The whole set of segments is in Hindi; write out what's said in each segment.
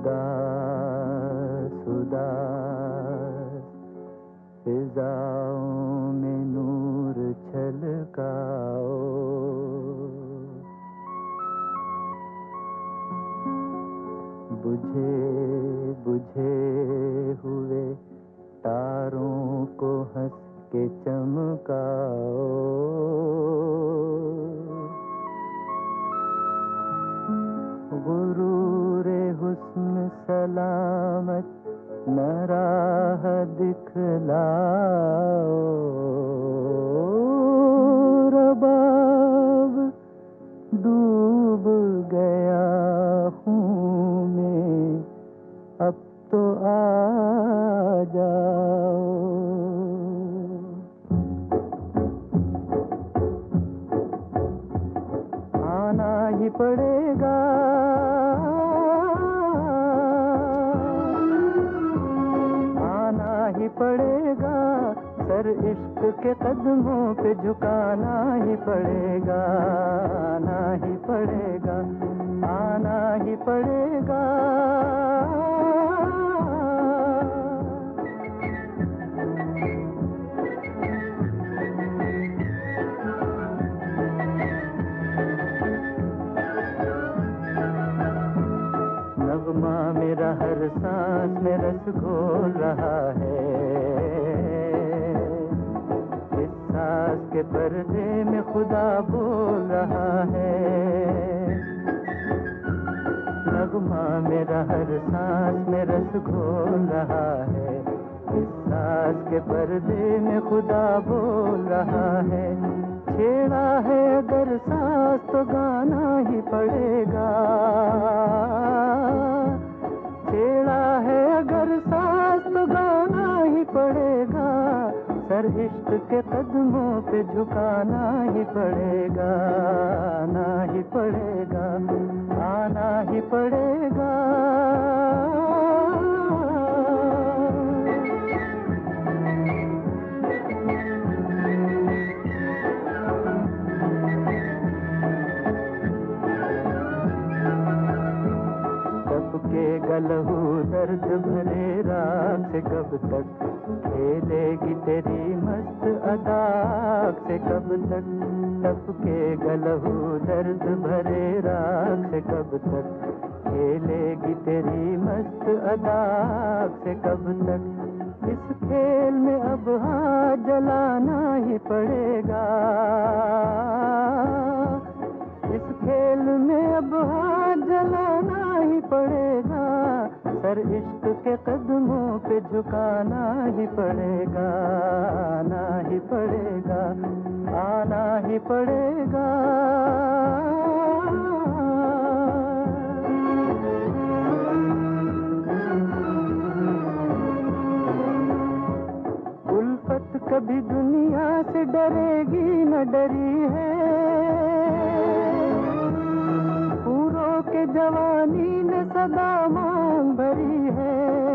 उदास उदास फिजाओं में नूर छलकाओ, बुझे बुझे हुए तारों को हंस के चमकाओ, गुरूरे हुस्न सलामत न राह दिखलाओ, रबाब डूब गया हूँ मैं, अब तो आ जाओ। आना ही पड़ेगा, आना ही पड़ेगा, सर इश्क के कदमों पे झुकाना ही पड़ेगा, आना ही पड़ेगा, आना ही पड़ेगा। नगमा मेरा हर सांस में रस घोल रहा है, इस सांस के पर्दे में खुदा बोल रहा है। नगमा मेरा हर सांस में रस घोल रहा है, इस सांस के पर्दे में खुदा बोल रहा है। छेड़ा है अगर सांस तो गाना ही पड़ेगा, छेड़ा है अगर सांस तो गाना ही पड़ेगा, सर इश्क के कदमों पे झुकाना ही पड़ेगा, आना ही पड़ेगा, आना ही पड़ेगा। गलहू दर्द भरे रात से कब तक खेलेगी तेरी मस्त अदा से, कब तक टपके गलहू दर्द भरे रात से, कब तक खेलेगी तेरी मस्त अदा से, कब तक इस खेल में अब हाथ जलाना ही पड़ेगा, इस खेल में अब हाथ जलाना ही पड़ेगा, सर इश्क के कदमों पे झुकाना ही पड़ेगा, आना ही पड़ेगा, आना ही पड़ेगा। उल्फत कभी दुनिया से डरेगी न डरी है, पूरों के जवानी ने सदा मांग भरी है।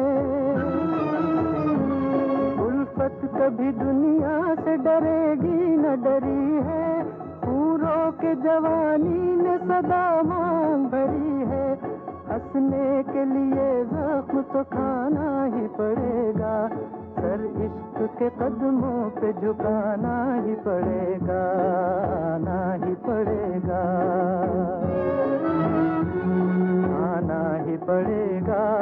उल्फत कभी दुनिया से डरेगी न डरी है, पूरों के जवानी ने सदा मांग भरी है। हंसने के लिए जख्म तो खाना ही पड़ेगा, सर इश्क के कदमों पे झुकाना ही पड़ेगा, आना ही पड़ेगा, आना ही पड़ेगा।